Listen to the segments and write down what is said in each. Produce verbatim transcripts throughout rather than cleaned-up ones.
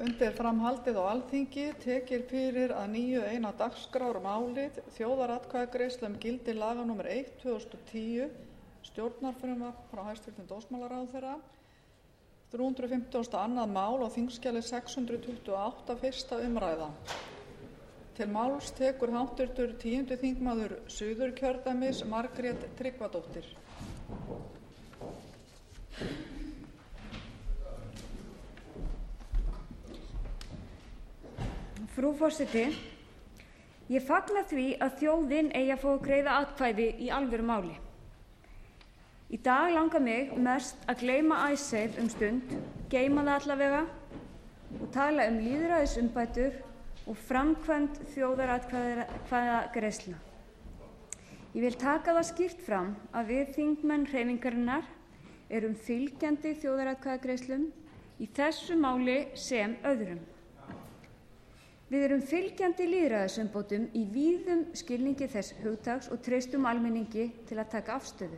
Undir framhaldið á Alþingi tekið fyrir að nýju eina dagskrármálið, þjóðaratkvæðagreiðsla um gildi laga númer eitt tvö þúsund og tíu, stjórnarfrumvarp frá hæstvirtum dómsmálaráðherra, þrjú hundruð fimmtugasta og annað mál á þingskjali sex hundruð tuttugu og átta, fyrsta umræða. Til máls tekur háttvirtur tíundi þingmaður Suðurkjördæmis, Margrét Tryggvadóttir. Frú forseti, ég fagna því að þjóðin eigi að fá að greiða atkvæði í alvöru máli. Í dag langar mig mest að gleyma Icesave um stund, geyma það allavega og tala um lýðræðisumbætur og framkvæmd þjóðaratkvæðagreiðslna. Ég vil taka það skýrt fram að við þingmenn hreyfingarinnar erum fylgjandi þjóðaratkvæðagreiðslum í þessu máli sem öðrum. Við erum fylgjandi lýðræðisumbótum í víðum skilningi þess hugtaks og treystum almenningi til að taka afstöðu.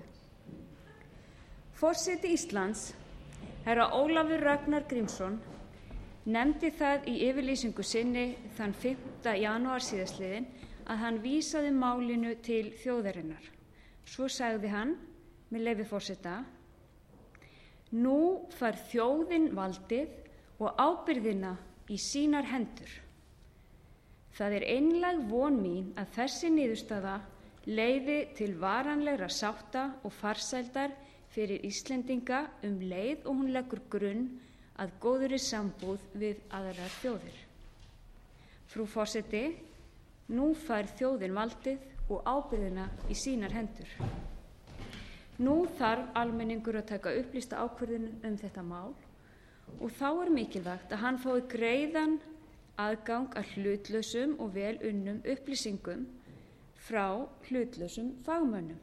Forseti Íslands, herra Ólafur Ragnar Grímsson, nefndi það í yfirlýsingu sinni þann fimmta janúar síðastliðinn að hann vísaði málinu til þjóðarinnar. Svo sagði hann, með leyfi forseta: Nú fær þjóðin valdið og ábyrgðina í sínar hendur. Það er einlæg von mín að þessi niðurstaða leiði til varanlegra sátta og farsældar fyrir Íslendinga um leið og hún leggur grunn að góðri sambúð við aðrar þjóðir. Frú forseti, nú fær þjóðin valdið og ábyrgðina í sínar hendur. Nú þarf almenningur að taka upplýsta ákvörðun um þetta mál og þá er mikilvægt að hann fái greiðan aðgang að hlutlausum og vel unnum upplýsingum frá hlutlausum fagmönnum.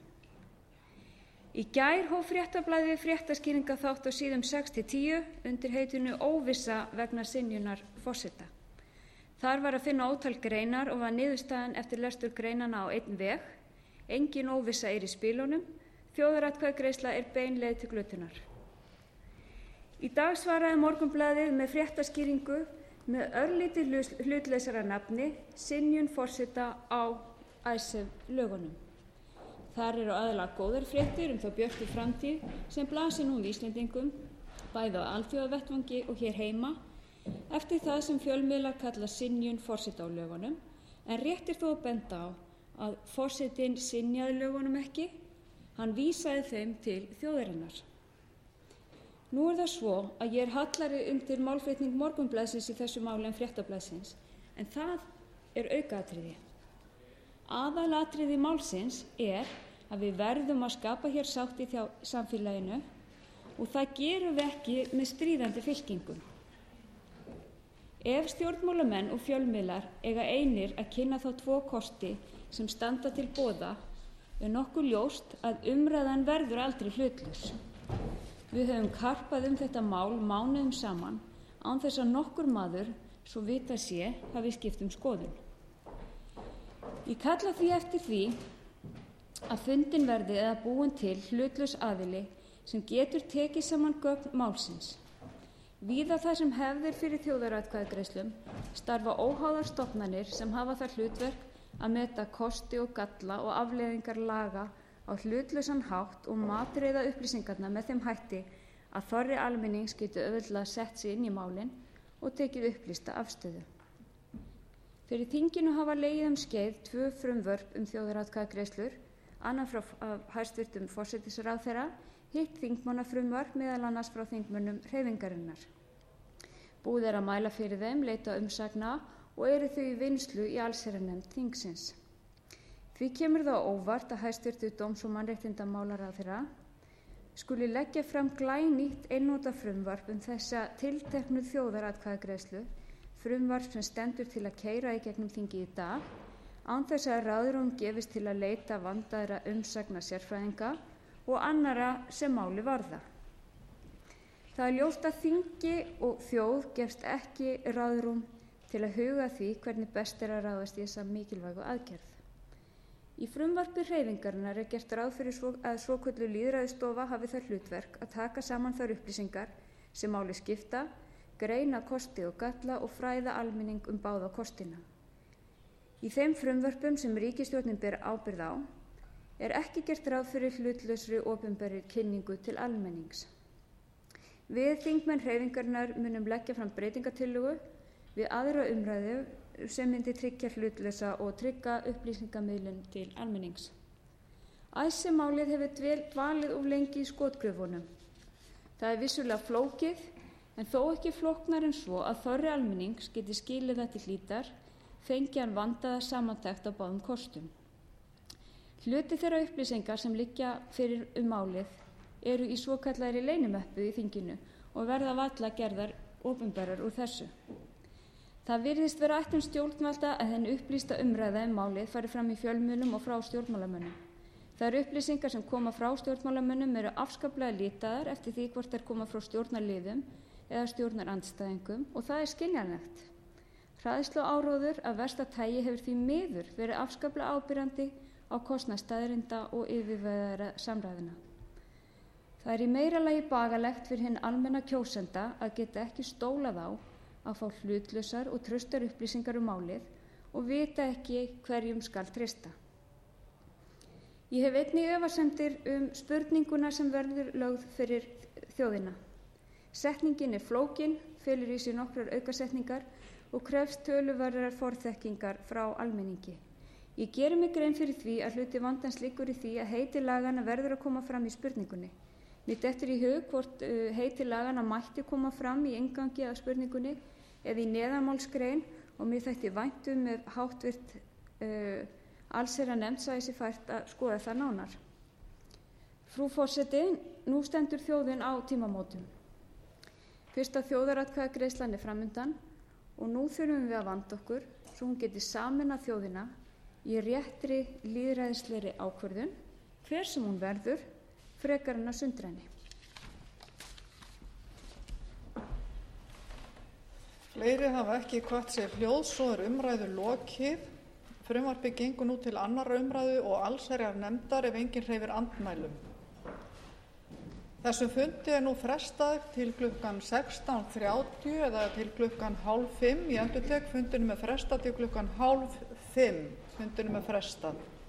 Í gær hóf Fréttablaðið fréttaskýringaþátt á síðum sex til tíu undir heitinu Óvissa vegna synjunar forseta. Þar var að finna ótal greinar og var niðurstaðan eftir lestur greinanna á einn veg: engin óvissa er í spilunum, þjóðaratkvæðagreiðsla er bein leið til glötunar. Í dag svaraði Morgunblaðið með fréttaskýringu með örlítið hlutlausara nafni, synjun forseta á Icesave lögunum. Þar eru aðallega góðar fréttir um þá björtu framtíð sem blasir nú við Íslendingum, bæði á alþjóðavettvangi og hér heima, eftir það sem fjölmiðlar kalla synjun forseta á lögunum, en rétt er þó að benda á að forsetinn synjaði lögunum ekki, hann vísaði þeim til þjóðarinnar. Nú er það svo að ég er hallari undir málflutning Morgunblaðsins í þessu máli en Fréttablaðsins, en það er aukaatriði. Aðalatriði málsins er að við verðum að skapa hér sátt í samfélaginu og það gerum við ekki með stríðandi fylkingum. Ef stjórnmálamenn og fjölmiðlar eiga einir að kynna þá tvo kosti sem standa til boða, er nokkuð ljóst að umræðan verður aldrei hlutlaus. Við höfum karpað um þetta mál mánuðum saman án þess að nokkur maður, svo vita sé, hafi skipt um skoðun. Ég kalla því eftir því að fundin verði eða búin til hlutlaus aðili sem getur tekið saman gögn málsins. Víða þar sem hefðir fyrir þjóðaratkvæðagreiðslum starfa óháðar stofnanir sem hafa það hlutverk að meta kosti og galla og afleiðingar laga á hlutlausan hátt og matreiða upplýsingarnar með þeim hætti að þorri almennings geti auðveldlega sett sig inn í málin og tekið upplýsta afstöðu. Fyrir þinginu hafa legið um skeið tvö frumvörp um þjóðaratkvæðagreiðslur, annað frá hæstvirtum forsætisráðherra, hitt þingmannafrumvarp meðal annars frá þingmönnum hreyfingarinnar. Búið er að mæla fyrir þeim, leita umsagna og eru þau í vinnslu í allsherjarnefnd þingsins. Því kemur það óvart að hæstvirtur dóms- og mannréttindamálaráðherra skuli leggja fram glænýtt einnota frumvarp um þessa tilteknu þjóðaratkvæðagreiðslu, frumvarp sem stendur til að keyra í gegnum þingið í dag, án þess að ráðrúm gefist til að leita vandaðra umsagna sérfræðinga og annarra sem máli varða. Það er ljóst að þingi og þjóð gefst ekki ráðrúm til að huga því hvernig best er að ráðast í þessa mikilvægu aðgerð. Í frumvarpi hreyfingarinnar er gert ráð fyrir svo, að svokölluð lýðræðisstofa hafi það hlutverk að taka saman þær upplýsingar sem máli skipta, greina kosti og galla og fræða almenning um báða kostina. Í þeim frumvörpum sem ríkisstjórnin ber ábyrgð á er ekki gert ráð fyrir hlutlausri opinberri kynningu til almennings. Við þingmenn hreyfingarinnar munum leggja fram breytingatillögu við aðra umræðu sem myndi tryggja hlutlausa og trygga upplýsingamiðlun til almennings. Icesave-málið hefur dvalið of lengi í skotgröfunum. Það er vissulega flókið, en þó ekki flóknar en svo að þorri almennings geti skilið það til hlítar, fengi hann vandaða samantekt á báðum kostum. Hluti þeirra upplýsingar sem liggja fyrir um málið eru í svokallaðri leynimöppu í þinginu og verða varla gerðar opinberar úr þessu. Það virðist vera ætlun stjórnvalda að hin upplýsta umræða um málið fari fram í fjölmiðlum og frá stjórnmálamönnum. Þær upplýsingar sem koma frá stjórnmálamönnum eru afskaplega litaðar eftir því hvort þær koma frá stjórnarliðum eða stjórnarandstæðingum og það er skiljanlegt. Hræðsluáróður af versta tagi hefur því miður verið afskaplega ábyrjandi á kostnað staðreynda og yfirvegaðra samræðina. Það er í meira lagi bagalegt fyrir hinn almenna kjósenda að geta ekki stólað á að fá hlutlausar og traustar upplýsingar um málið og vita ekki hverjum skal treysta. Ég hef einnig efasemdir um spurninguna sem verður lögð fyrir þjóðina. Setningin er flókin, felur í sér nokkrar aukasetningar og krefst töluverðrar forþekkingar frá almenningi. Ég geri mig grein fyrir því að hluti vandans liggur í því að heiti lagana verður að koma fram í spurningunni. Mér dettur í hug hvort uh, heiti lagana mætti koma fram í inngangi að spurningunni eða í neðanmálsgrein og mér þætti vænt um ef háttvirt uh, allsherjarnefnd sæi sér fært að skoða það nánar. Frú forseti, nú stendur þjóðin á tímamótum. Fyrsta þjóðaratkvæðagreiðslan er framundan og nú þurfum við að vanda okkur svo hún geti sameinað þjóðina í réttri lýðræðislegri ákvörðun, hver sem hún verður, frekar en að sundra henni. Fleiri hafa ekki hvatt sér hljóðs og er umræðu lokið. Frumvarpið gengur nú til annarrar umræðu og allsherjarnefndar ef enginn hreyfir andmælum. Þessum fundi er nú frestað til klukkan sextán þrjátíu eða til klukkan hálf fimm. Ég endurtek, fundinum er frestað til klukkan hálf fimm. Fundinum er frestað.